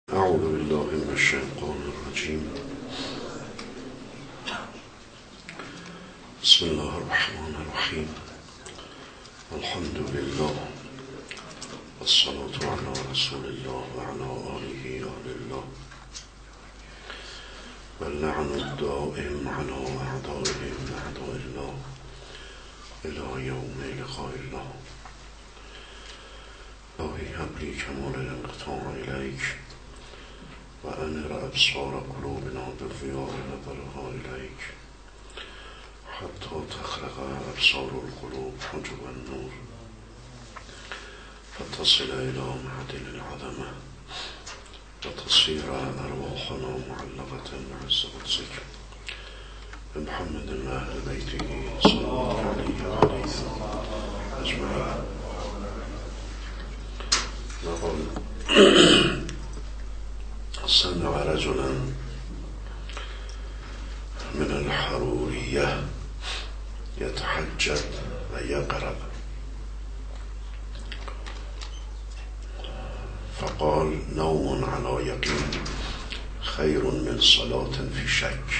اعوذ بالله من الشیطان الرجیم. بسم الله الرحمن الرحیم. الحمد لله والصلاة على رسول الله وعلى آله آل الله واللعن الدائم على أعدائهم أعداء الله إلى يوم لقاء الله. إلهي هب لي كمال الانقطاع إليك وأنر أبصار قلوبنا بضياء نظرها إليك حتى تخرق أبصار القلوب حجب النور فتصل إلى معدن العظمة وتصير أرواحنا معلقة بعز قدسك بمحمد وأهل بيته صلى الله عليه وآله أجمعين. نقول سمع رجلا من الحرورية يتحجب ويقرب فقال نوم على يقين خير من صلاة في شك.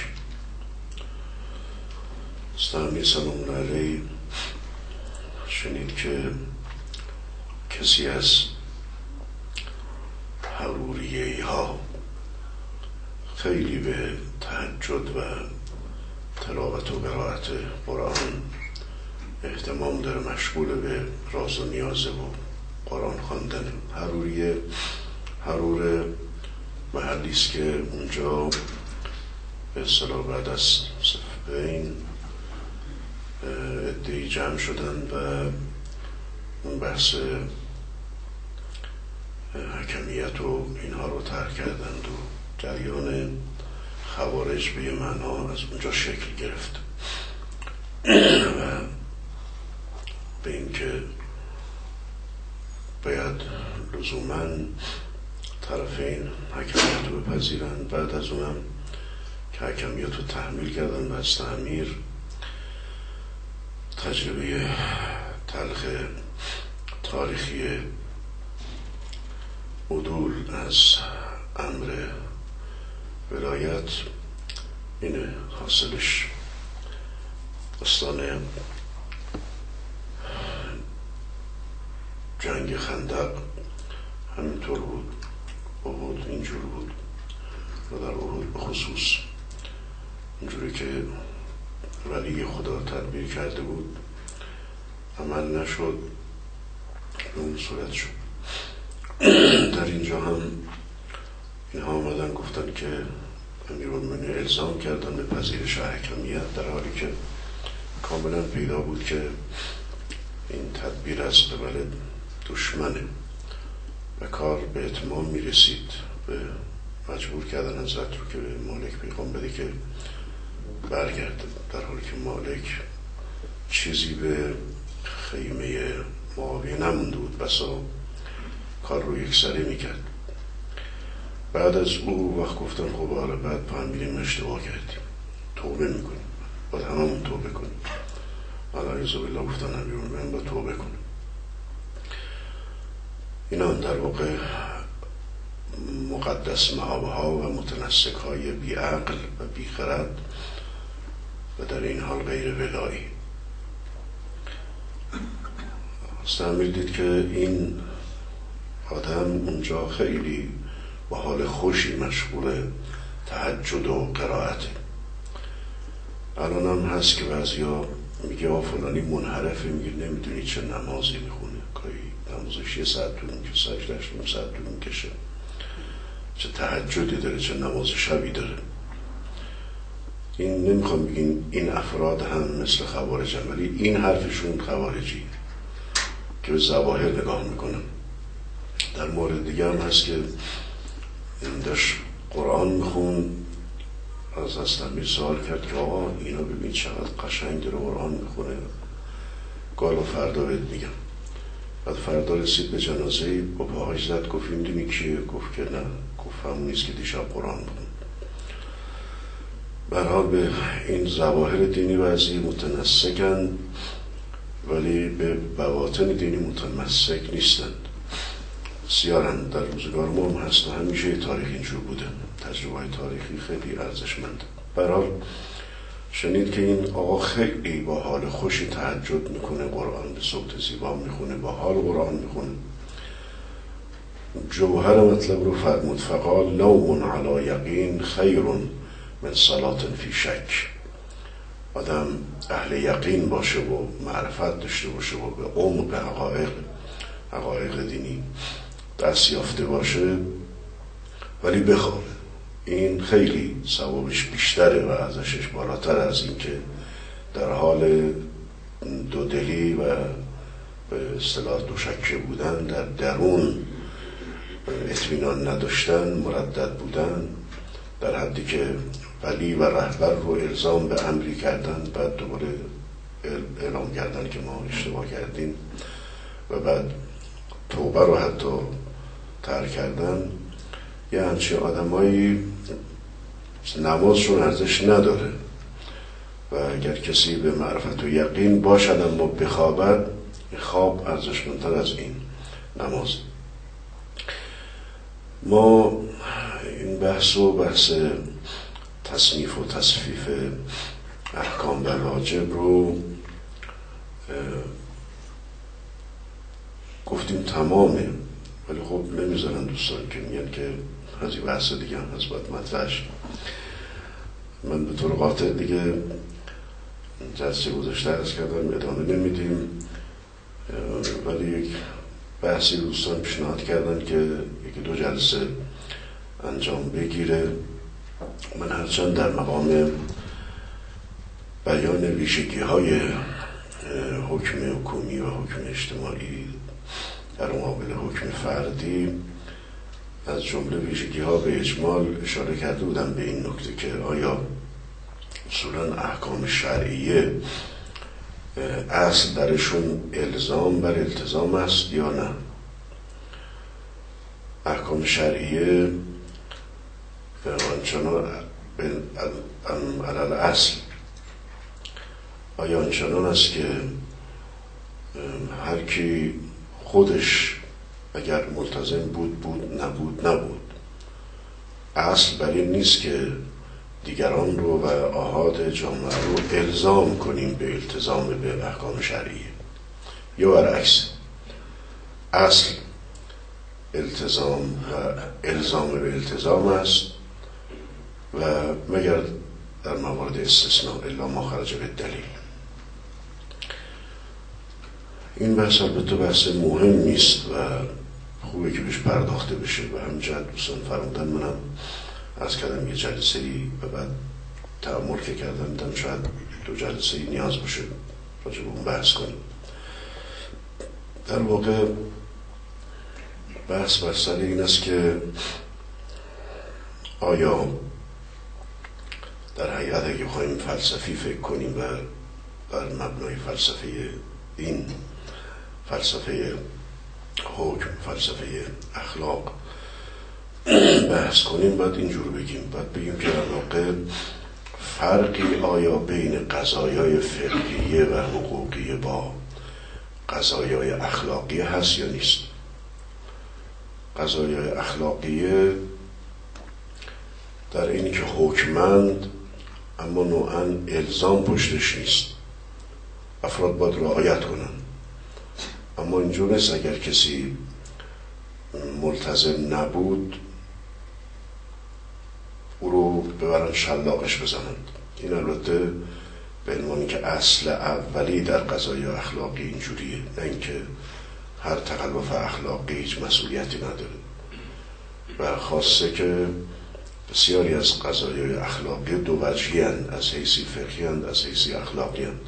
استامی سلام علیه شنید که کسی از حروریه ها خیلی به تهجد و تلاوت و قرائت قرآن اهتمام داره، مشغول به راز و نیازه و قرآن خواندن. حرور محلی است که اونجا به اصطلاح بعد از صفین عده‌ای جمع شدن و اون بحث حکمیت و اینها رو ترک کردند و جریان خوارج به معنا از اونجا شکل گرفت و به اینکه باید لزوما طرفین حکمیت رو بپذیرند. بعد از اونم که حکمیت رو تحمیل کردن و از تعمیر تجربه تلخ تاریخی عدول از امر ولایت اینه حاصلش. داستان جنگ خندق همینطور بود، احد اینجور بود و در احد بخصوص اینجوری که ولی خدا تدبیر کرده بود عمل نشد، به اون صورت شد. در اینجا هم اینها آمدن گفتن که امیرالمومنین الزام کردن به پذیرش حکمیت، در حالی که کاملا پیدا بود که این تدبیر از قبل دشمنه و کار به اتمام میرسید. به مجبور کردن حضرت رو که به مالک پیغام بده که برگرده، در حالی که مالک چیزی به خیمه معاویه نمونده بود، بسا کار رو یکسره میکرد. بعد از او وقت گفتن خب حالا بعد فهمیدیم اشتباه کردیم، توبه میکنیم، باید هممون توبه کنیم. علیه بالله گفتن امیرالمومنین باید توبه کنیم. اینا در واقع مقدس مآبها و متنسک های بی عقل و بی خرد و در این حال غیر ولایی. استعمیر دید که این آدم اونجا خیلی با حال خوشی مشغول تهجد و قرائته. الان هم هست که بعضیا میگه فلانی منحرفه، میگه نمیدونی چه نمازی میخونه، کاری نمازش 1 ساعت طول میکشه، سجدهش 9 ساعت طول میکشه، چه تهجدی داره، چه نماز شبی داره. این نمیخوام بگین این افراد هم مثل خوارج هم، ولی این حرفشون خوارجی که به ظواهر نگاه میکنن. در مورد دیگه هم هست که این داشت قرآن میخون، از استعمیر سوال کرد که آقا اینا ببین چقدر قشنگ داره قرآن میخونه، گالا فردا بهت میگم. بعد فردا رسید به جنازه، با پاهاش زد، گفت این دونی کیه؟ گفت که نه، گفت همونیست که دیشب قرآن میخون. برحال به این ظواهر دینی بعضی متنسکن ولی به بواطن دینی متمسک نیستند. بسیارن در روزگار ما هم هست و همیشه تاریخ اینجور بوده. تجربه تاریخی خیلی ارزشمند. به هر حال شنید که این آقا خیلی با حال خوشی تهجد میکنه، قرآن به صوت زیبا میخونه، با حال قرآن میخونه. جوهر مطلب رو فرمود فقال نوم علی یقین خیر من صلاة فی شک. آدم اهل یقین باشه و معرفت داشته باشه و به عمق حقایق دینی دست یافته باشه ولی بخوابه، این خیلی ثوابش بیشتره و ارزشش بالاتر از این که در حال دودلی و به اصطلاح دوشکه بودن، در درون اطمینان نداشتن، مردد بودن، در حدی که ولی و رهبر رو الزام به امری کردن، بعد دوباره اعلام کردن که ما اشتباه کردیم و بعد توبه رو حتی ترک کردن. یه همچین آدمایی نمازشون ارزش نداره و اگر کسی به معرفت و یقین باشد اما بخوابد، خواب ارزشمندتر از این نماز. ما این بحث تصنیف و تصفیف احکام و واجب رو گفتیم تمامه، ولی خب نمیذارن دوستان که میگن که از این بحث دیگه هم هست باید مطرحش. من به طور قاطع دیگه جلسه گذاشته عرض کردم ادامه نمیدیم، ولی یک بحثی دوستان پیشنهاد کردن که یکی دو جلسه انجام بگیره. من هرچند در مقام بیان ویژگی های حکم حکومی و حکم اجتماعی در مقابل حکم فردی از جمله ویژگی ها به اجمال اشاره کرده بودم به این نکته که آیا اصولا احکام شرعیه اصل درشون الزام بر التزام است یا نه. احکام شرعیه آنچنان علل اصل آیا آنچنان است که هر کی خودش اگر ملتزم بود نبود. اصل بر این نیست که دیگران رو و آحاد جامعه رو الزام کنیم به التزام به احکام شرعیه، یا برعکس اصل التزام و الزام به التزام است و مگر در موارد استثناء الا ما خرج به دلیل. این بحث البته بحث مهم نیست و خوبه که بهش پرداخته بشه و همینجا دوستان فرمودن، منم از کردم یه جلسه‌ای و بعد تأمل که کردم دیدم شاید 2 جلسه‌ای نیاز باشه راجع به اون بحث کنیم. در واقع بحث بر سر این است که آیا در حقیقت اگه بخوایم فلسفی فکر کنیم و بر مبنای فلسفه دین، فلسفه حکم، فلسفه اخلاق بحث کنیم، باید اینجور بگیم، باید بگیم که در واقع فرقی آیا بین قضایای فقهیه و حقوقیه با قضایای اخلاقیه هست یا نیست. قضایای اخلاقیه در اینی که حکمند اما نوعاً الزام پشتش نیست، افراد باید رعایت کنن، اما اینجور نیست اگر کسی ملتزم نبود او رو ببرن شلاقش بزنند. این البته به عنوانی که اصل اولی در قضای اخلاقی اینجوریه، نه اینکه هر تخلف اخلاقی هیچ مسئولیتی نداره و خاصه که بسیاری از قضایای اخلاقی دو وجهی هستند، از حیثی فقهی هستند، از حیثی اخلاقی هستند.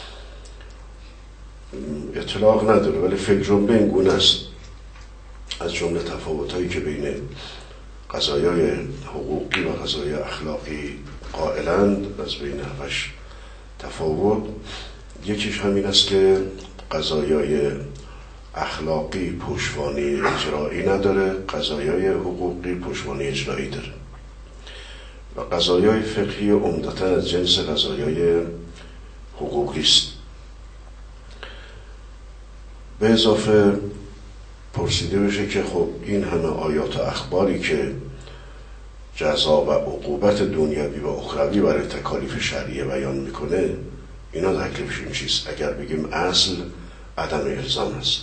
اطلاق نداره ولی فکر جمله این گونه است. از جمله تفاوت‌هایی که بین قضایای حقوقی و قضایای اخلاقی قائلند، از بین 7 تفاوت، یکیش همین است که قضایای اخلاقی پشتوانه اجرایی نداره، قضایای حقوقی پشتوانه اجرایی داره و قضایای فقهی عمدتاً از جنس قضایای حقوقی است. به اضافه پرسیده بشه که خب این همه آیات و اخباری که جزا و عقوبت دنیوی و اخروی برای تکالیف شرعیه بیان میکنه، اینا تکلیفشون چیست؟ اگر بگیم اصل عدم الزام است.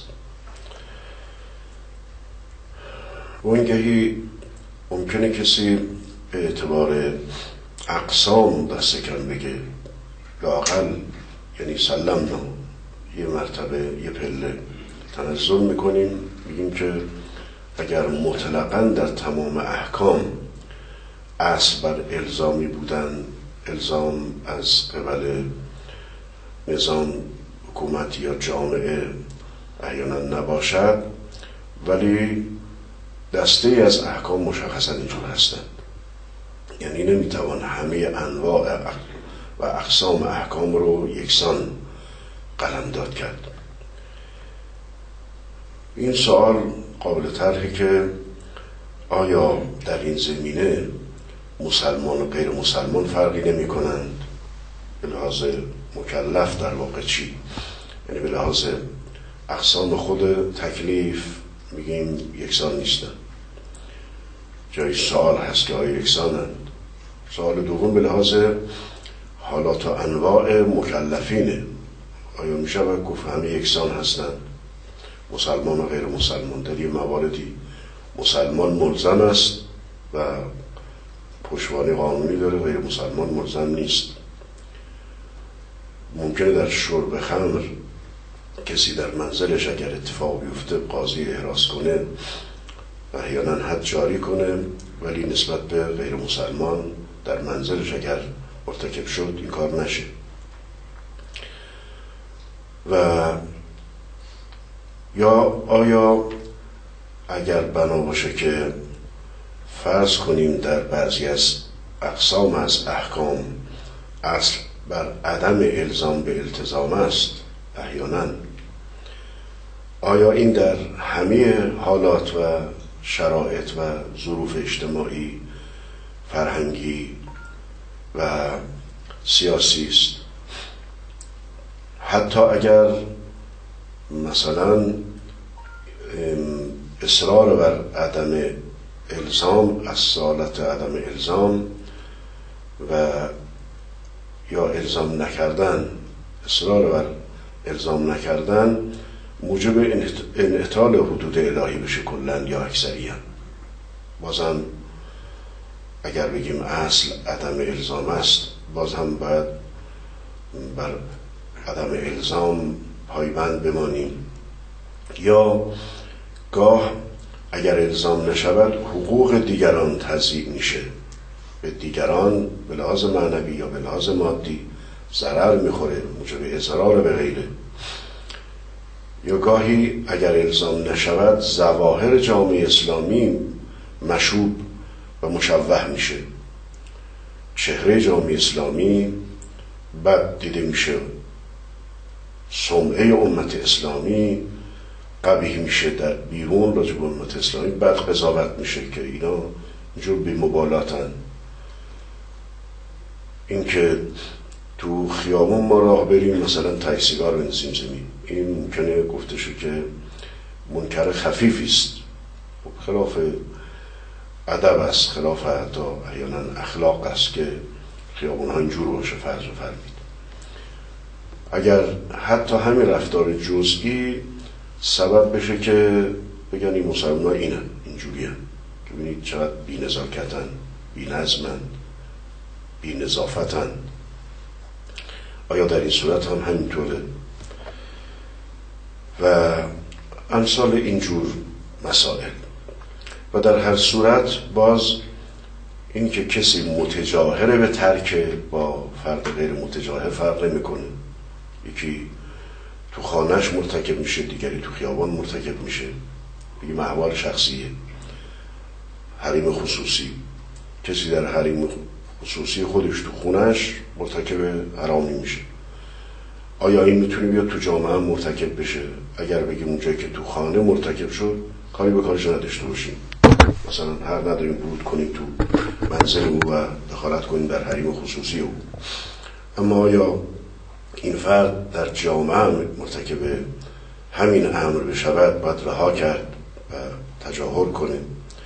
وانگهی ممکنه کسی به اعتبار اقسام دست کم بگه، لااقل یعنی سلمنا، یه مرتبه یه پله تنزل میکنیم، میگیم که اگر مطلقاً در تمام احکام اصل بر الزامی بودن، الزام از قبل نظام حکومت یا جامعه احیانا نباشد، ولی دسته از احکام مشخصا اینجور هستند. یعنی نمیتوان همه انواع و اقسام احکام رو یکسان قلمداد کرد. این سوال قابل طرحه که آیا در این زمینه مسلمان و غیر مسلمان فرقی نمی کنند؟ به لحاظ مکلف در واقع چی؟ یعنی به لحاظ اقسام خود تکلیف میگیم یکسان نیستن. جای سوال هست که آیا یکسانند؟ سوال دوم به لحاظ حالات و انواع مکلفینه، آیا میشه گفت همه یکسان هستند؟ مسلمان و غیر مسلمان در یه مواردی مسلمان ملزم است و پشتوانه قانونی داره، غیر مسلمان ملزم نیست. ممکنه در شرب خمر کسی در منزلش اگر اتفاق بیفته قاضی احراز کنه و احیانا حد جاری کنه، ولی نسبت به غیر مسلمان در منزلش اگر مرتکب شد این کار نشه. و یا آیا اگر بنا باشه که فرض کنیم در بعضی از اقسام از احکام اصل بر عدم الزام به التزام است احیانا، آیا این در همه حالات و شرایط و ظروف اجتماعی، فرهنگی و سیاسی است؟ حتی اگر مثلا اصرار بر عدم الزام از سالت عدم الزام و یا الزام نکردن، اصرار بر الزام نکردن موجب انعطال حدود الهی بشه کلن یا اکثریت، بازم اگر بگیم اصل عدم الزام است، باز هم باید بر عدم الزام پایبند بمانیم. یا گاه اگر الزام نشود حقوق دیگران تضییع میشه، به دیگران به لحاظ معنوی یا به لحاظ مادی ضرر میخوره، موجب اضرار به غیره. یا گاهی اگر الزام نشود ظواهر جامعه اسلامی مشوب و مشوه میشه، چهره جامعه اسلامی بد دیده میشه، سمعه امت اسلامی قبیح میشه، در بیرون راجع به امت اسلامی بد قضاوت میشه که اینا اینجور بی مبالاتن. این که تو خیابون ما راه بریم مثلا تای سیگار بندازیم زمین، این ممکنه گفته شد که منکر خفیفی است، خلاف ادب است، خلاف حتی احیانا اخلاق است که خیابون ها اینجور باشه فرض و فرمید. اگر حتی همین رفتار جزئی سبب بشه که بگن این مسلمان ها اینن، اینجوری هن، که ببینید چقدر بی نزاکتن، بی نظمن، بی نظافتن، آیا در این صورت هم همینطوره؟ و امثال اینجور مسائل. و در هر صورت باز این که کسی متجاهره به ترک با فرد غیر متجاهر فرق نمیکنه. یکی تو خانهش مرتکب میشه، دیگری تو خیابان مرتکب میشه، بگیم احوال شخصیه. حریم خصوصی، کسی در حریم خصوصی خودش تو خونهش مرتکب حرامی میشه، آیا این میتونه بیاد تو جامعه هم مرتکب بشه؟ اگر بگیم اونجایی که تو خانه مرتکب شد کاری به کارش نداشته باشیم، مثلا هر نداریم ورود کنیم تو منزل او و دخالت کنیم در حریم خصوصی او، اما آیا این فرد در جامعه مرتکب همین امر بشود باید رها کرد و تجاهل کنه،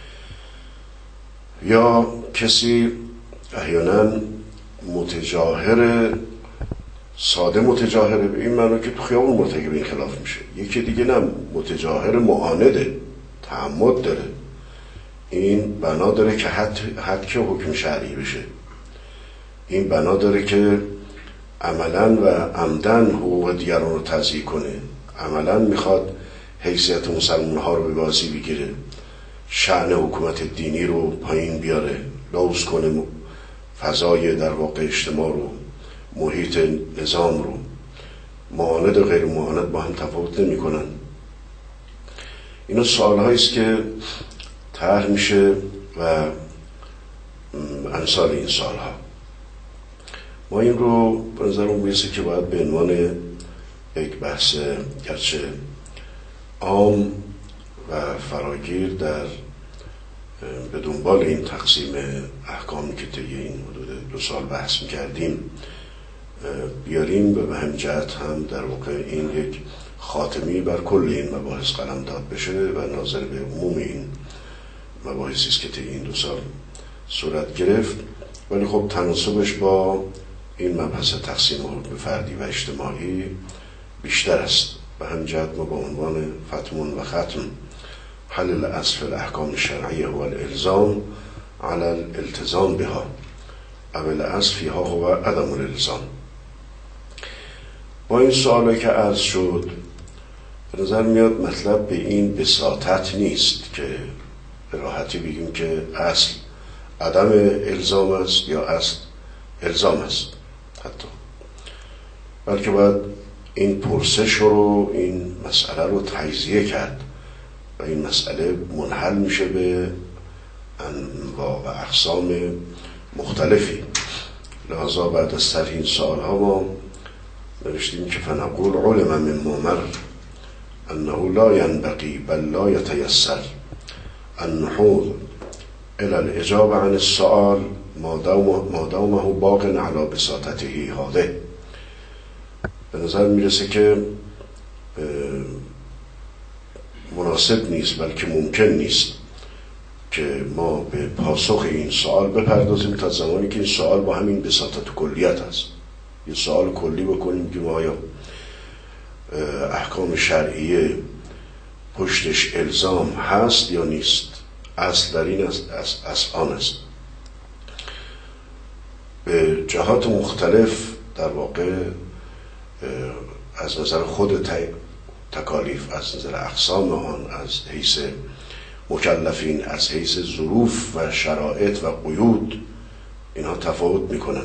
یا کسی احیانا متجاهر ساده متجاهره به این معنی که تو خیابون مرتکب این خلاف میشه، یکی دیگه نه متجاهر معانده، تعمد داره، این بنا داره که حد که حکم شرعی بشه، این بنا داره که عملا و عمدن حقوق دیگران رو تضییع کنه، عملا میخواد حیثیت مسلمان ها رو به بازی بگیره، شأن حکومت دینی رو پایین بیاره، لوث کنه فضای در واقع اجتماع رو، محیط نظام رو. معاند و غیر معاند با هم تفاوت نمی کنن. اینا سوال هاییست که طرح میشه و امثال این سوال ها ما این رو به نظرم میرسه که باید به عنوان یک بحث گرچه عام و فراگیر در به دنبال این تقسیم احکامی که طی این حدود 2 سال بحث میکردیم بیاریم و به همین جهت هم در واقع این یک خاتمی بر کل این مباحث قلم داد بشه و ناظر به عموم این مباحثی است که طی این 2 سال صورت گرفت. ولی خب تناسبش با این مبحث تقسیم حقوق فردی و اجتماعی بیشتر است. به همین جهت ما با عنوان فتمون و ختم حل الاصل الاحکام الشرعیه و الالزام على الالتزام بها او الاصل فیها هو عدم الالزام. با این سوالی که عرض شد به نظر میاد مطلب به این بساطت نیست که به راحتی بگیم که اصل عدم الزام است یا اصل الزام است حتی، بلکه باید این پرسش رو، این مسئله رو تجزیه کرد و این مسئله منحل میشه به انواع و اقسام مختلفی. لذا بعد از طرح این سوال ها ما نوشتیم که فنقول علم من ممر انه لا ینبغی بل لا یتیسر النحوض الى الاجابه عن السؤال ما دامه باق علی بساطته هذه. به نظر میرسه که مناسب نیست بلکه ممکن نیست که ما به پاسخ این سوال بپردازیم تا زمانی که این سوال با همین بساطت و کلیت است. یه سوال کلی بکنیم که آیا احکام شرعیه پشتش الزام هست یا نیست، اصل در این است آن است. به جهات مختلف در واقع از نظر خود تکالیف، از نظر اقسام آن، از حیث مکلفین، از حیث ظروف و شرایط و قیود اینها تفاوت میکنن.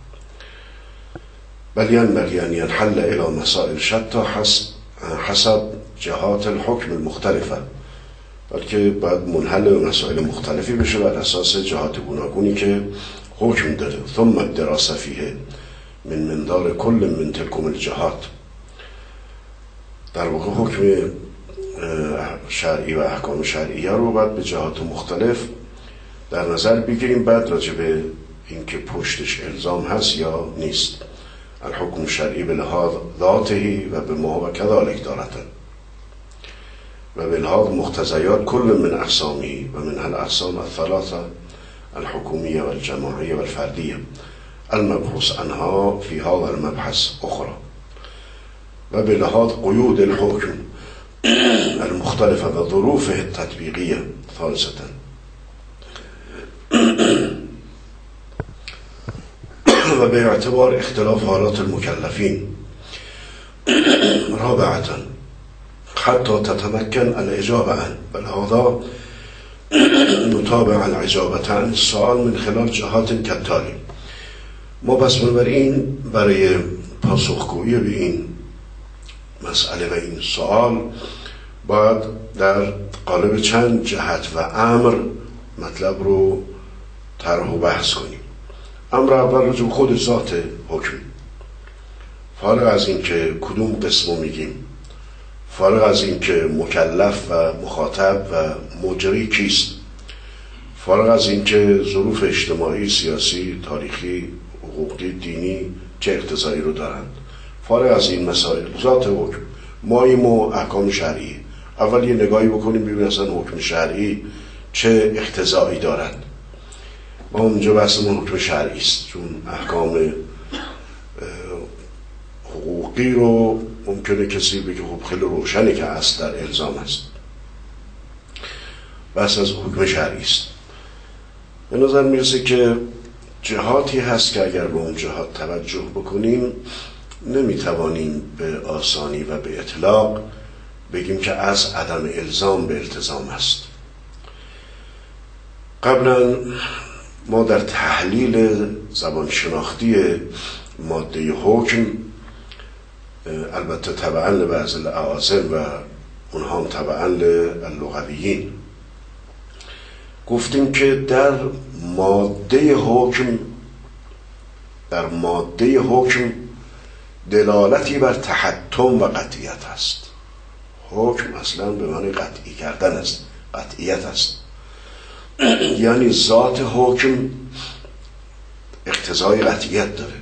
بل ینبغی ان ينحل الى مسائل شتى حسب جهات الحکم المختلفه، بلکه باید منحل به مسائل مختلفی بشه بر اساس جهات گوناگونی که حکم داره. ثم الدراسه فیه من منظار کل من تلکم الجهات. در واقع حکم شرعی و احکام شرعیه رو باید به جهات مختلف در نظر بگیریم، بعد راجع به اینکه پشتش الزام هست یا نیست. الحکم شرعی به لحاظ ذاته و به ما و کذالک دارتن و به لحاظ مقتضیات کل من اقسامی و من الاقسام الثلاثه الحکومیه و الجماعیه و الفردیه المبحوث عنها فی هذا المبحث اخرى و به لحاظ قیود الحکم المختلفه و ظروفه التطبیقیه ثالثه و به اعتبار اختلاف حالات المکلفین رابعه حتی تتمکن الاجابه عن بل هذا نتابع الاجابه عن السؤال من خلال جهات کالتالي. ما پس بنابراین برای پاسخگویی به این مسئله و این سوال باید در قالب چند جهت و امر مطلب رو طرح و بحث کنیم. امر اول رجوع خود ذات حکم، فارغ از این که کدوم قسمو میگیم، فارغ از این که مکلف و مخاطب و مجری کیست، فارغ از این که ظروف اجتماعی، سیاسی، تاریخی، حقوقی، دینی چه اقتضایی رو دارند، فارغ از این مسائل ذات حکم، ماییم و احکام شرعی اول یه نگاهی بکنیم ببینیم اصلا حکم شرعی چه اقتضایی دارد. ما اونجا بحثمون حکم شرعی است، چون احکام حقوقی رو ممکنه کسی بگه خب خیلی روشنه که اصل در الزام است. بحث از حکم شرعی است. به نظر میرسه که جهاتی هست که اگر به اون جهات توجه بکنیم نمیتوانیم به آسانی و به اطلاق بگیم که از عدم الزام به التزام است. قبلا ما در تحلیل زبان شناختی ماده حکم، البته تبعاً لبعض الاعاظم و اونها هم تبعاً للغویین، گفتیم که در ماده حکم دلالتی بر تحتم و قطعیت است. حکم اصلا به معنی قطعی کردن است، قطعیت است. یعنی ذات حکم اقتضای قطعیت داره،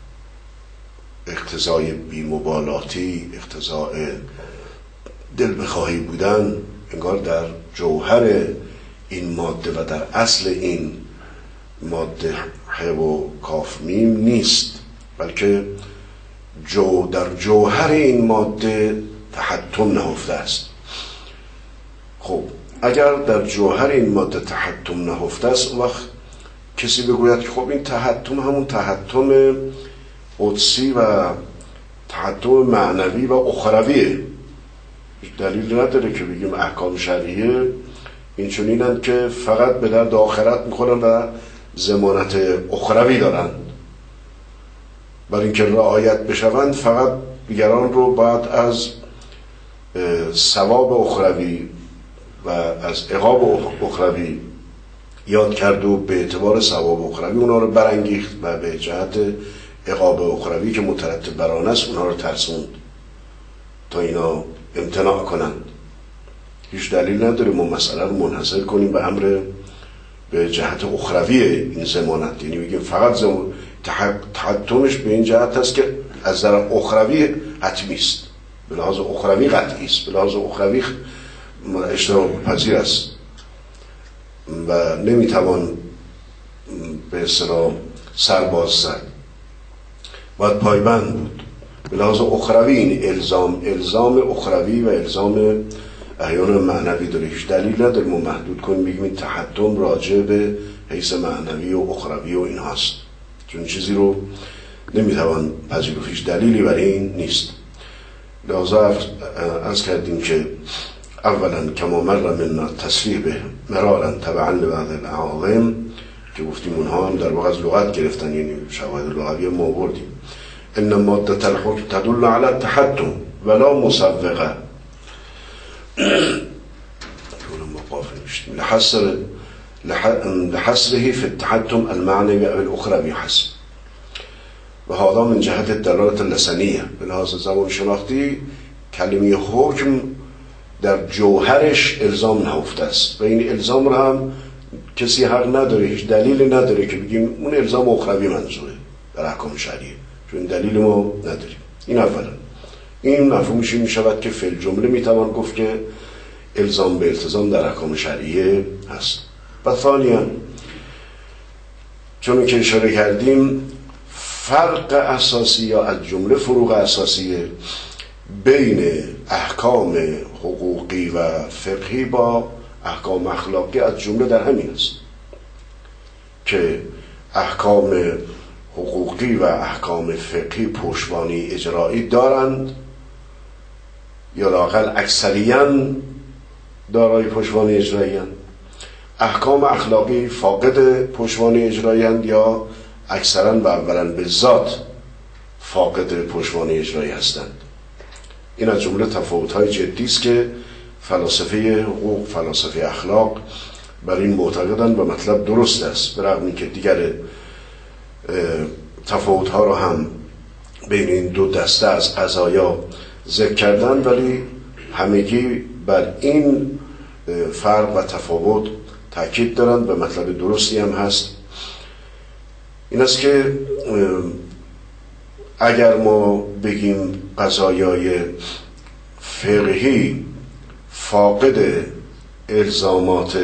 اقتضای بی‌مبالاتی، اقتضای دل بخواهی بودن، انگار در جوهر این ماده و در اصل این ماده ح و کاف میم نیست، بلکه در جوهر این ماده تحتم نهفته است. خب اگر در جوهر این ماده تحتم نهفته است، اون وقت کسی بگوید که خب این تحتم همون تحتم قدسی و تحتم معنوی و اخرویه، دلیل نداره که بگیم احکام شرعیه این چنینند که فقط به درد آخرت میخورن و ضمانت اخروی دارن، برای اینکه رعایت بشوند فقط دیگران رو باید از ثواب اخروی و از عقاب اخروی یاد کرد و به اعتبار ثواب اخروی اونا رو برانگیخت و به جهت عقاب اخروی که مترتب بر آن است اونا رو ترسوند تا اینا امتناع کنند. هیچ دلیل نداره ما مسئله رو منحصر کنیم به امر به جهت اخروی این ضمانت، یعنی بگیم فقط تحتمش به این جهت است که از طرف اخروی حتمی است، به لحاظ اخروی قطعی است، به لحاظ اخروی اشتراک پذیر است و نمیتوان به اصطلاح سرباز زد، باید پایبند بود. به لحاظ اخروی این الزام اخروی و الزام احیان معنوی داره. هیچ دلیل نداره ما محدود کنیم بگیم این تحتم راجع به حیث معنوی و اخروی و این هاست، چون چیزی رو نمیتوان پذیرفت، هیچ دلیلی برای این نیست. لذا عرض کردیم که اولا کما مر من تصریح به مرارا تبعا لبعض الاعاظم که گفتیم اونها هم در واقع از لغت گرفتن، یعنی شواهد لغوی ما آوردیم. ان ماده الحکم تدل علی التحتم ولا مسوغه لحصره في التحتم المعنوي او الاخروي حسب و هذا من جهت الدلالة اللسانیه. به لحاظ زبان شناختی کلمه حکم در جوهرش الزام نهفته است و این الزام را هم کسی حق نداره، هیچ دلیل نداره که بگیم اون الزام اخروی منظوره در احکام شرعیه، چون دلیل ما نداریم. این اولا. این مفهومش می شود که فی الجمله میتوان گفت که الزام به التزام در احکام شرعیه هست. و ثانیا چون که اشاره کردیم فرق اساسی یا از جمله فروق اساسی بین احکام حقوقی و فقهی با احکام اخلاقی از جمله در همین است که احکام حقوقی و احکام فقهی پشتوانه اجرایی دارند یا لااقل اکثریاً دارای پشتوانه اجرایی هستند. احکام اخلاقی فاقد پشتوانه اجرایی هستند یا اکثراً و اولاً به ذات فاقد پشتوانه اجرایی هستند. این از جمله تفاوت‌های جدی است که فلاسفه حقوق، فلاسفه اخلاق بر این معتقدند و مطلب درست است، برغم اینکه دیگر تفاوت‌ها را هم بین این دو دسته از قضایا ذکر کردن، ولی همگی بر این فرق و تفاوت تاکید دارند و مطلب درستی هم هست. این است که اگر ما بگیم قضایای فقهی فاقد الزامات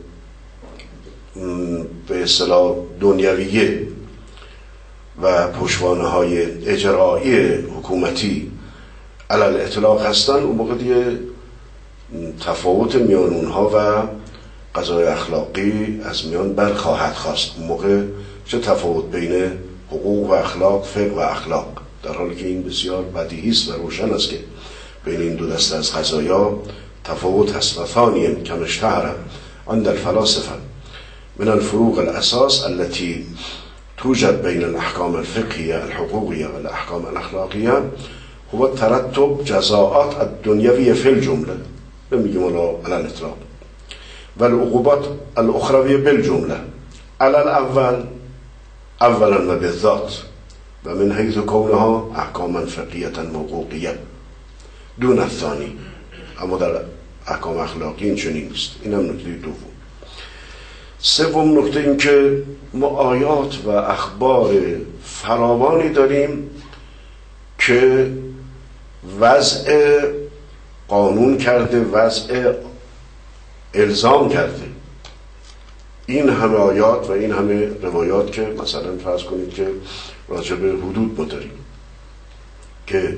به اصطلاح دنیویه و پشتوانه‌های اجرایی حکومتی علل اطلاق هستن، اون موقع دیگه تفاوت میان اونها و قضای اخلاقی از میان برخواهد خواست. اون موقع چه تفاوت بین حقوق و اخلاق، فقه و اخلاق، در حالی که این بسیار بدیهی است و روشن است که بین این دو دسته از قضایا تفاوت هست. و ثانیاً کما اشتهر عند الفلاسفه من الفروق الاساس التي توجد بين الاحكام الفقهيه الحقوقيه والاحكام الاخلاقيه هو ترتب جزاءات الدنيويه في الجمله، نمیگیم على الاطلاق، والعقوبات الاخرويه بالجمله، على الاول اولا و بالذات و من حيث كونها احکاما فقهيه حقوقيه دون الثاني. اما در احکام اخلاقی این چنین نیست. این هم نکته دوم. سوم نکته این که ما آیات و اخبار فراوانی داریم که وضع قانون کرده، وضع الزام کرده. این همه آیات و این همه روایات که مثلا فرض کنید که راجع به حدود ما داریم که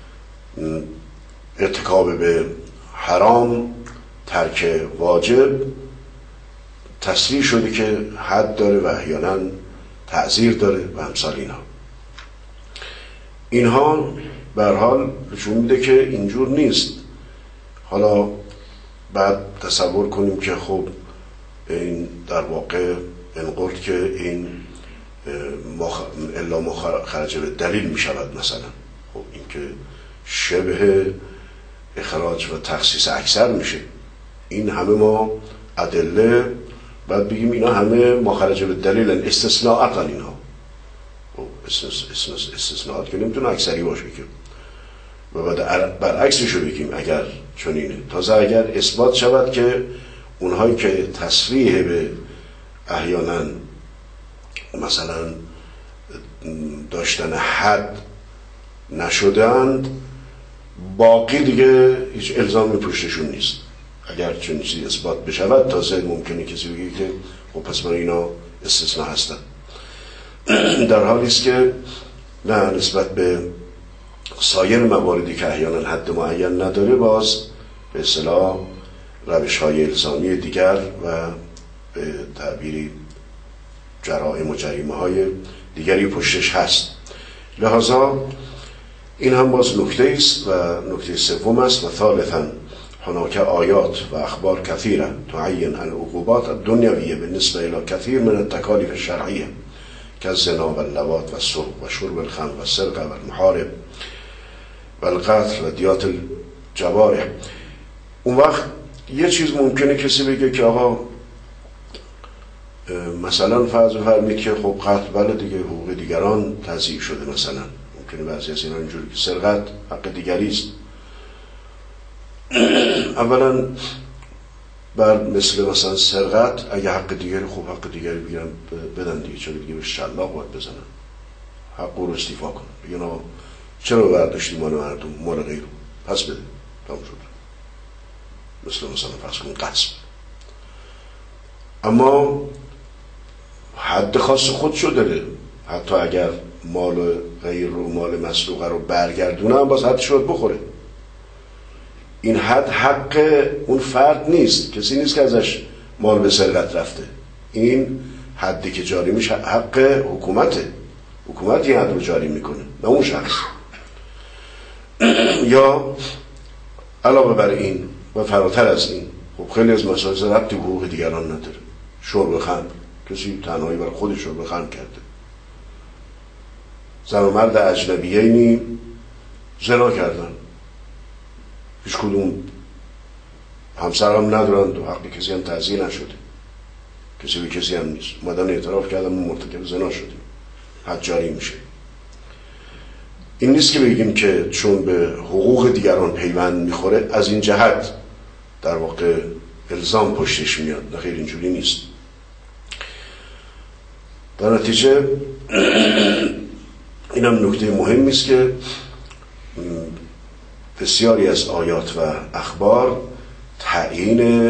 ارتکاب به حرام، ترک واجب تصریح شده که حد داره و احیانا تعزیر داره و امثال اینها به هر حال نشون میده که اینجور نیست. حالا بعد تصور کنیم که خب این در واقع انقلت که این الا خرج به دلیل میشود مثلا، خب این که شبه اخراج و تخصیص اکثر میشه. این همه ما ادله بعد بگیم اینا همه مخرج به دلیل استثناءات اینها، استثناءات که نمیتونه اکثری باشه که، و بعد برعکسشو بگیم اگر چنینه. تازه اگر اثبات شود که اونهایی که تصریح به احیانا مثلا داشتن حد نشدند، باقی دیگه هیچ الزامی پشتشون نیست. اگر چنین چیزی اثبات بشود تازه ممکنه کسی بگه که خب پس برای اینا استثناء هستن. در حالی است که نه، نسبت به سایر مواردی که احیانا حد معین نداره باز به اصطلاح روش‌های الزامی دیگر و به تعبیری جرائم و جریمه‌های دیگری پشتش هست. لذا این هم باز نکته است و نکته سوم است. و ثالثاً هناك آیات و اخبار كثيرة تعين العقوبات الدنيوية بالنسبة إلى كثير من التكاليف الشرعية كالزنا واللواط والسرقة وشرب الخمر والسرقة والمحارب والقتل و دیات الجوارح. اون وقت یه چیز ممکنه کسی بگه که آقا مثلا فرض فرمید که خب قتل بله دیگه حقوق دیگران تضییع شده، مثلا ممکنه بعضی از اینا اینجوری که سرقت حق دیگری است. اولا بر مثلا سرقت اگه حق دیگری، خب حق دیگری بگیرن بدن دیگه، چرا دیگه به شلاق باید بزنن، حق رو استیفا کنن، بگن آقا چرا برداشتی مال مردم، مال غیرو، پس بده، تمام شد. مثلا فرض کن غصب. اما حد خاص خودشو داره، حتی اگر مال غیر رو، مال مسروقه رو برگردونه هم باز حدش رو بخوره. این حد حق اون فرد نیست، کسی نیست که ازش مال به سرقت رفته. این حدی که جاری میشه حق حکومته، حکومت این حد رو جاری میکنه نه اون شخص. یا علاوه بر این و فراتر از این، خب خیلی از مسائل ربطی به حقوق دیگران نداره. شرب خمر، کسی تنهایی بر خودش شرب خمر کرده، زن و مرد اجنبیینی زنا کردن، هیچ کدوم همسر هم ندارن و حقی کسی هم تعزیه نشده، کسی به کسی هم نیست، اومدن اعتراف کردن ما مرتکب زنا شدیم، حد جاری میشه. این نیست که بگیم که چون به حقوق دیگران پیوند میخوره از این جهت در واقع الزام پشتش میاد، نه خیر، اینجوری نیست. در نتیجه اینم نکته مهمی است که بسیاری از آیات و اخبار تعیین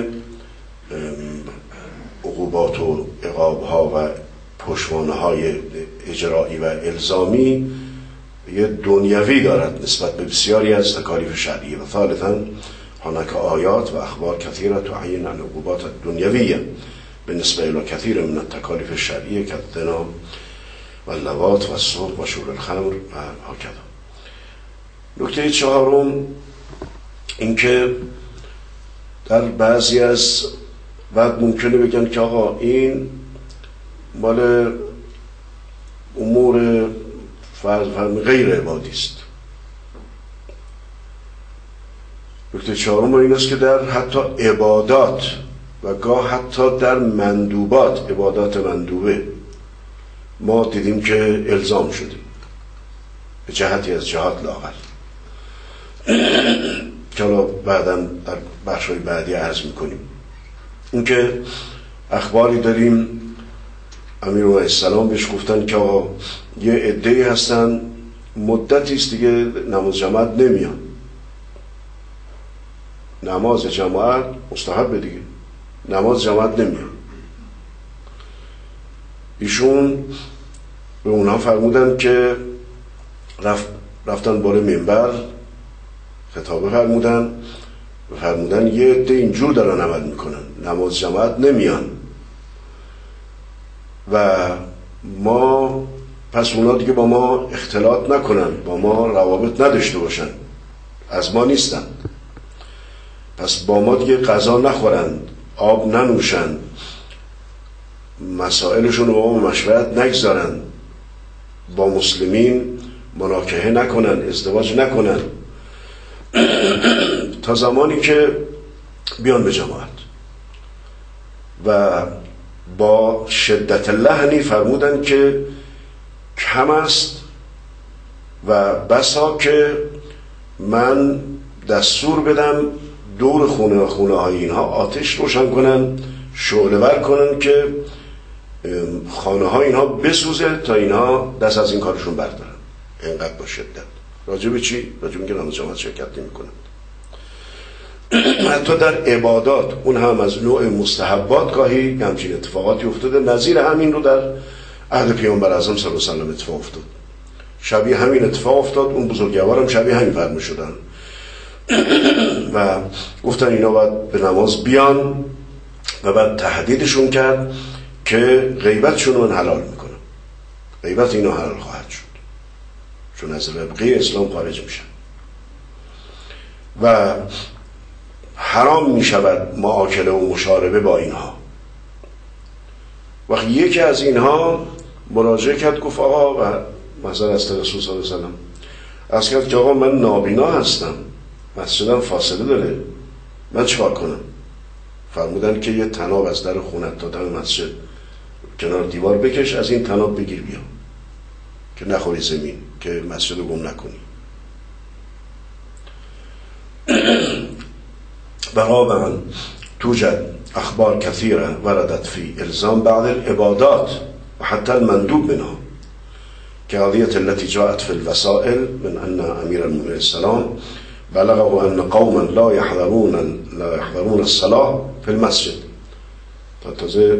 عقوبات و عقاب‌ها و پشتوانه‌های اجرایی و الزامی یه دنیوی دارد نسبت به بسیاری از تکالیف شرعیه. و ثالثاً هناك آیات و اخبار کثیره تعیین العقوبات الدنیویه بالنسبه الى کثیر من التکالیف الشرعیه کالزنا و اللواط و السوق و شرب الخمر و هكذا. نکته چهارم اینکه در بعضی از بعد ممکنه بگن که آقا این مال امور فرض غیر عبادی است. نکته چهارم این است که در حتی عبادات و گاه حتی در مندوبات، عبادات مندوبه، ما دیدیم که الزام شدیم به جهتی از جهات لاغر که حالا بعداً در بخش‌های بعدی عرض میکنیم. اینکه اخباری داریم امیرالمومنین السلام بهش گفتن که یه عده‌ای هستن مدتی است دیگه نماز جماعت نمیان. نماز جماعت مستحب دیگه، نماز جماعت نمیان. ایشون به اونها فرمودن که رفتن بالا منبر خطابه فرمودن یه عده اینجور دارن عمل میکنن، نماز جماعت نمیان و ما پس اونا دیگه با ما اختلاط نکنن، با ما روابط نداشته باشن، از ما نیستن، پس با ما دیگه غذا نخورن، آب ننوشن، مسائلشون رو با ما مشورت نگذارن، با مسلمین مناکحه نکنن، ازدواج نکنن تا زمانی که بیان به جماعت. و با شدت لحنی فرمودن که کم است و بسا که من دستور بدم دور خونه های اینها آتش روشن کنن، شعله ور کنن که خانه های اینها بسوزه تا اینها دست از این کارشون بردارن. اینقدر با شدت. راجع به چی؟ راجع به اینکه نماز جماعت شرکت نمی کنن. حتی در عبادات، اون هم از نوع مستحبات، گاهی همچین اتفاقاتی افتاده. نظیر همین رو در عهد پیامبر اعظم صلی الله علیه و آله اتفاق افتاد. شبیه همین اتفاق افتاد. اون بزرگوار هم شبیه همین فرمود شدن و گفتن اینا باید به نماز بیان و بعد تهدیدشون کرد که غیبتشون رو من حلال میکنم، غیبت اینا حلال خواهد شد چون از ربقه اسلام خارج میشن و حرام میشود معاکله و مشاربه با اینها. وقتی یکی از اینها مراجعه کرد گفت آقا، و مثلا از رسول صلی الله علیه و سلم از کرد که آقا من نابینا هستم، مسجدم فاصله داره، من چیکار کنم؟ فرمودن که یه طناب از در خونت تا در مسجد کنار دیوار بکش، از این طناب بگیر بیا که نخوری زمین، که مسجد رو گم نکنی. بنابراین توجد اخبار كثيرة وردت في الزام بعض العبادات وحتى المندوب منها كقضية التي جاءت في الوسائل من أن أمير المؤمنين السلام بلغه أن قوما لا يحضرون الصلاة في المسجد. تازه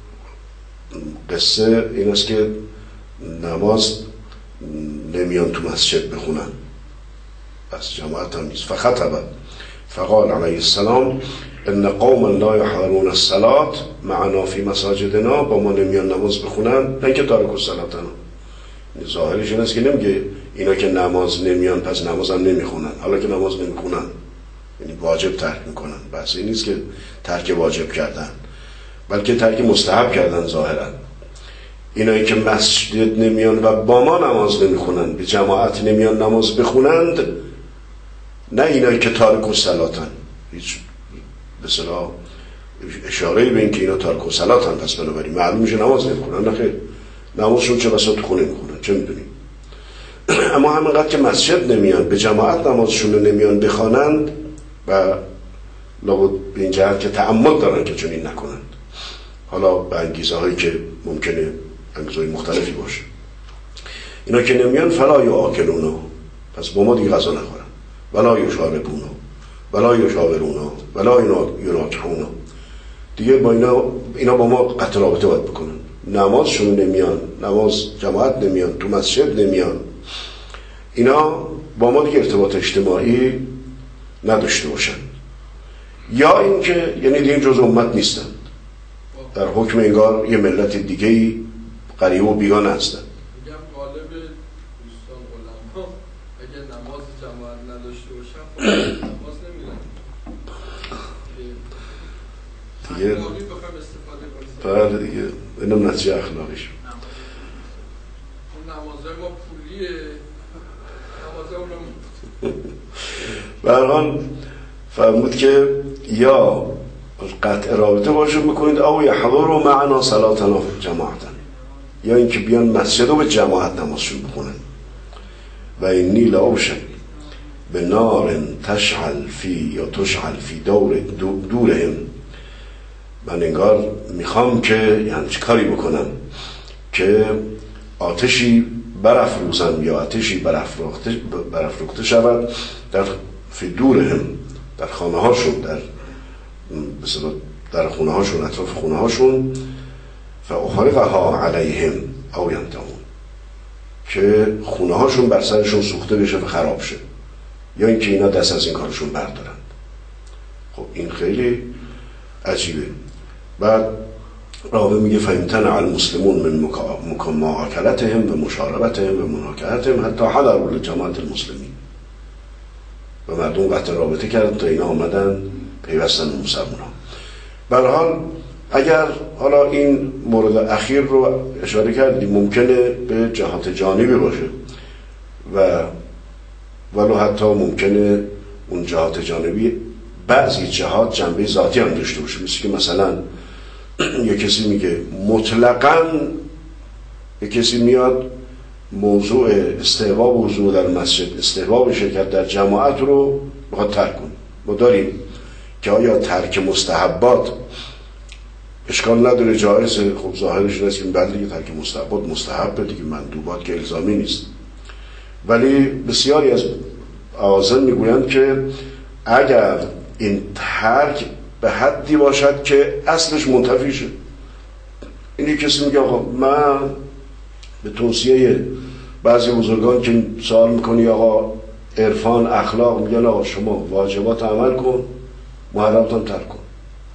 قصه این است که نماز نمیان تو مسجد بخونن، بس جماعت هم نیست. فخطب فقال علیه السلام ان قوما لا يحضرون الصلاة معنا في مساجدنا، با ما نمیان نماز بخونن، نه که تارک الصلاة. ظاهرش این است که نمیگه اینا که نماز نمیان پس نماز هم نمیخونن، حالا که نماز نمیخونن یعنی واجب ترک میکنن. بحث این نیست که ترک واجب کردن، بلکه ترک مستحب کردن. ظاهرا اینایی که مسجد نمیان و با ما نماز نمیخونن، به جماعت نمیان نماز بخونند، نه اینایی که تارک الصلاتن. هیچ به اصطلاح اشاره به این که اینا تارک الصلاتن، پس بنابراین معلوم میشه نماز نمیخونن. نه خیر، نمازشون چه بسا تو خونه میخونن، چه میدونیم. اما همینقدر که مسجد نمیان، به جماعت نمازشون رو نمیان بخوانند و لابد به این جهت که تعمد دارن که چنین نکنند، حالا به انگیزه هایی که ممکنه انگیزه های مختلفی باشه. اینا که نمیان فلا یاکلونا، پس با ما دیگه غذا نخورن، ولا یشاربونا، ولا یشاورونا ولا یناکحونا. دیگه با اینا با ما قطع رابطه باید بکنن. نمازشون نمیان، نماز جماعت نمیان، تو مسجد نمیان، اینا با ما دیگه ارتباط اجتماعی نداشته باشن. یا اینکه یعنی دیگه جز امت نیستن، در حکم انگار یه ملت دیگه‌ای غریبه و بیگانه هستن. میگم غالب دوستان علما اگه نماز جماعت نداشته باشن خب نماز نمیرن دیگه. اخلاقی بخوام استفاده کنیم. بله دیگه اینم نتیجه اخلاقیش. اون نمازهای ما پولیه، نمازهای اونم به هر حال فرمود که یا قطع رابطه باشون میکنید او یحضروا معنا صلاتنا جماعتا، یا اینکه بیان مسجد رو به جماعت نمازشون بخونن. و اینی لاوشک به نار تشعل فی یا تشعل فی دورهم، من انگار میخوام که یعنی کاری بکنم که آتشی برافروزم یا آتشی برافروخته شود در فی دورهم، در خانه هاشون، در خونه هاشون، اطراف خونه هاشون، فاحرقها علیهم او ینتهون، که خونه هاشون بر سرشون سوخته بشه و خراب شه، یا اینکه اینا دست از این کارشون بردارن. خب این خیلی عجیبه. بعد راوی میگه فامتنع المسلمون من ماکلتهم و مشاربتهم و مناکحتهم حتی حضروا لجماعت المسلمین، و مردم قطع رابطه کردن تا اینا آمدن پیوستن به مسلمانان. به هر حال اگر حالا این مورد اخیر رو اشاره کردیم ممکنه به جهات جانبی باشه و ولو حتی ممکنه اون جهات جانبی بعضی جهات جنبه ذاتی هم داشته باشه، مثل که مثلا یک کسی میگه مطلقاً، یک کسی میاد موضوع استحباب حضور در مسجد، استحباب شرکت در جماعت رو بخواد ترک کنه. ما داریم که آیا ترک مستحبات اشکال نداره، جایزه. خب ظاهرش این است که بعد دیگه ترک مستحبات مستحبه دیگه، مندوبات که الزامی نیست. ولی بسیاری از آذان میگویند که اگر این ترک به حدی باشد که اصلش منتفی شه، این کسی میگه آقا من به توصیه بعضی بزرگان که سوال میکنی آقا عرفان اخلاق، میگن آقا شما واجبات عمل کن، محرمات هم ترک کن،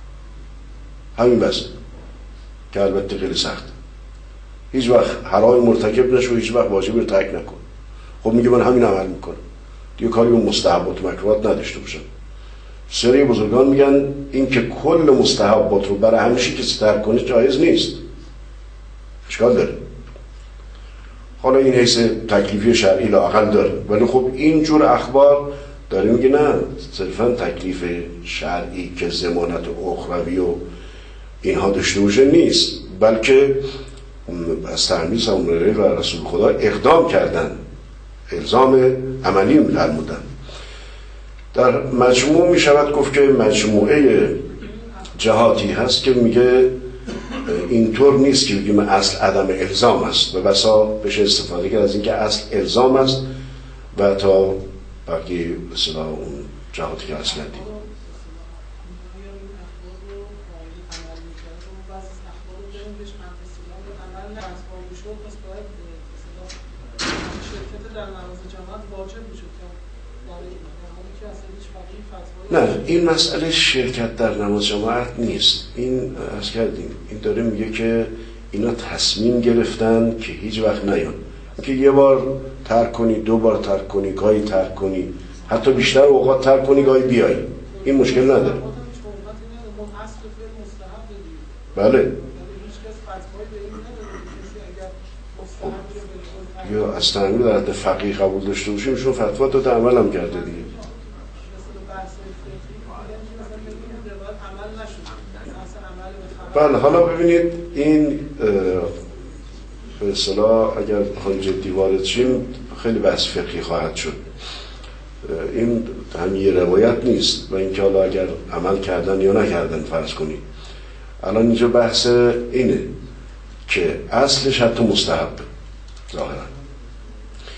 همین بس، که البته خیلی سخت، هیچ وقت حرام مرتکب نشو، هیچ وقت واجب رو ترک نکن. خب میگه من همین عمل میکنم، دیگه کاری به مستحبات و مکروهات نداشته باشم. سری بزرگان میگن این که کل مستحبات رو برای همیشه کسی ترک کنه جایز نیست، اشکال داره. حالا این حیث تکلیفی شرعی لااقل داره، ولی خب این جور اخبار داره میگه نه، صرفا تکلیف شرعی که ضمانت اخروی و اینها داشته باشه نیست، بلکه از تحمیل امر و رسول خدا اقدام کردن، الزام عملی فرمودن. در مجموع می شود گفت که مجموعه جهاتی هست که میگه اینطور نیست که بگیم اصل عدم الزام است، و بسا بشه استفاده کرد از اینکه اصل الزام است و تا بقیه مثلا اون جهاتی که اصلا دید. نه این مسئله شرکت در نماز جماعت نیست، این عرض کردیم این داره میگه که اینا تصمیم گرفتن که هیچ وقت نیان، که یه بار ترک کنی، دو بار ترک کنی، گاهی ترک کنی، حتی بیشتر اوقات ترک کنی گاهی بیای، این مشکل نداره. بله یا از تعمیر در حد فقیه قبول داشته باشیم شون فتوا داده عمل هم کرده دیگه. بله حالا ببینید این به اصطلاح اگر بخوایم جدی وارد شیم خیلی بحث فقهی خواهد شد. این هم یه روایت نیست و اینکه حالا اگر عمل کردن یا نکردن فرض کنید. الان اینجا بحث اینه که اصلش حتی مستحب ظاهرا،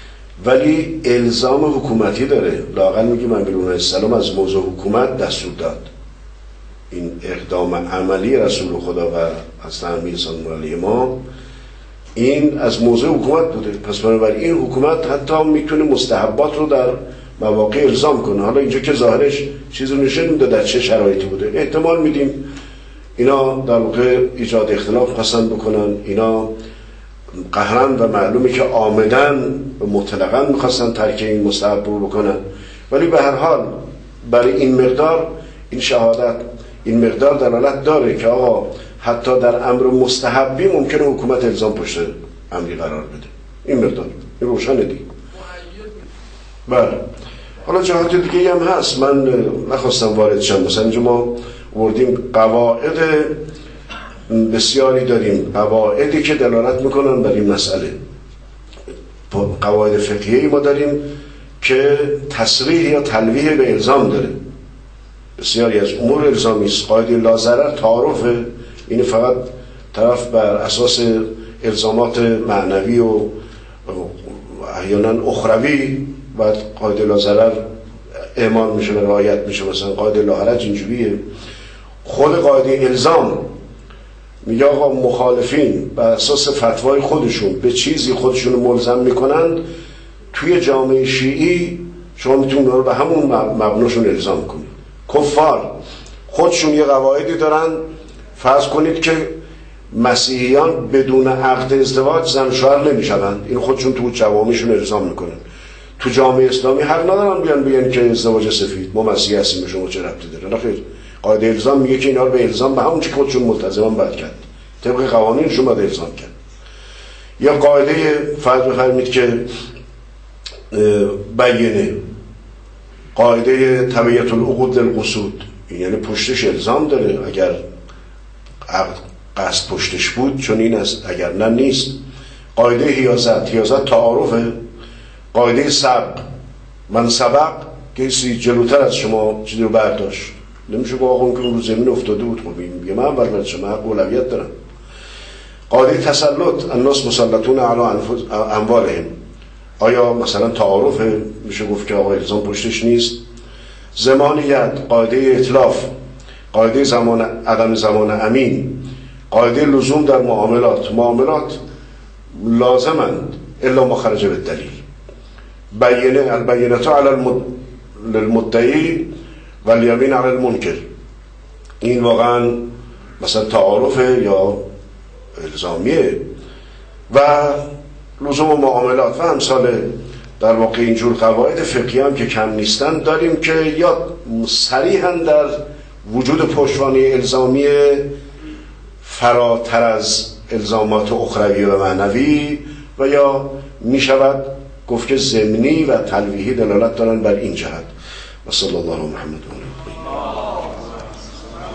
ولی الزام حکومتی داره. لااقل میگه امیر علیه السلام از موضوع حکومت دستور داد. این اقدام عملی رسول خدا و حضرت امیر صادق علیه ما این از موضوع حکومت بوده. پس بنابراین حکومت حتی میتونه مستحبات رو در مواقع الزام کنه. حالا اینجا که ظاهرش چیز رو نشون میده در چه شرایطی بوده. احتمال میدیم اینا در واقع ایجاد اختلاف پسند بکنن، اینا قهرن و معلومه که آمدن و مطلقاً میخواستن ترک این مستحب رو بکنن، ولی به هر حال برای این مقدار این شهادت این مقدار دلالت داره که آقا حتی در امر مستحبی ممکنه حکومت الزام پشت امری قرار بده. این مقدار این روشنه دیگه. بله. حالا جهات دیگه هم هست، من نخواستم وارد شم. مثلا اینجا ما وردیم قواعد بسیاری داریم، قواعدی که دلالت میکنن بر این مسئله. قواعد فقهی ما داریم که تصریح یا تلویح به الزام داره. بسیاری از امور الزامی است. قاعده لا ضرر تعارفه، این فقط طرف بر اساس الزامات معنوی و احیانا اخروی و قاعده لا ضرر اعمال میشه و رعایت میشه. مثلا قاعده لا حرج اینجوریه. خود قاعده الزام میگه آقا مخالفین بر اساس فتوای خودشون به چیزی خودشون ملزم میکنند، توی جامعه شیعی شما میتونید رو به همون مبناشون الزام کنید. کفار خودشون یه قواعدی دارن، فرض کنید که مسیحیان بدون عقد ازدواج زن شوهر نمیشوند، این خودشون تو جوامعشون الزام میکنن. تو جامعه اسلامی حق ندارن بیان بگن که ازدواج سفید ما مسیحی هستیم شما چه ربطی داره؟ نخیر، قاعده الزام میگه که اینا رو به الزام به همون چیزی که خودشون ملتزمن باید کرد، طبق قوانینشون باید الزام کرد. یا قاعده فرض بفرمایید که بیینه، قاعده تبعیت العقود للقصود، یعنی پشتش الزام داره. اگر قصد پشتش بود چون این است، اگر نه نیست. قاعده حیازت تعارفه. قاعده سبق، من سبق کسی جلوتر از شما چیزی رو برداشت نمیشه که آقا اون که رو زمین افتاده بود خب این میگه من اول برد شما حق اولویت دارم. قاعده تسلط، الناس مسلطون علی اموالهم، آیا مثلا تعارفه؟ میشه گفت که آقا الزام پشتش نیست. زمانیت، قاعده اتلاف، قاعده عدم زمان امین، قاعده لزوم در معاملات لازمند الا ما خرج بالدلیل. بیینه، البینه علی المدعی و الیمین علی المنکر، این واقعا مثلا تعارفه یا الزامیه. و لزوم معاملات و امثال در واقع اینجور قواعد فقهی هم که کم نیستن داریم که یا صریحاً در وجود پشتوانه الزامی فراتر از الزامات اخروی و معنوی، و یا می شود گفت که ضمنی و تلویحی دلالت دارن بر این جهت. و صلی الله علی محمد و آله.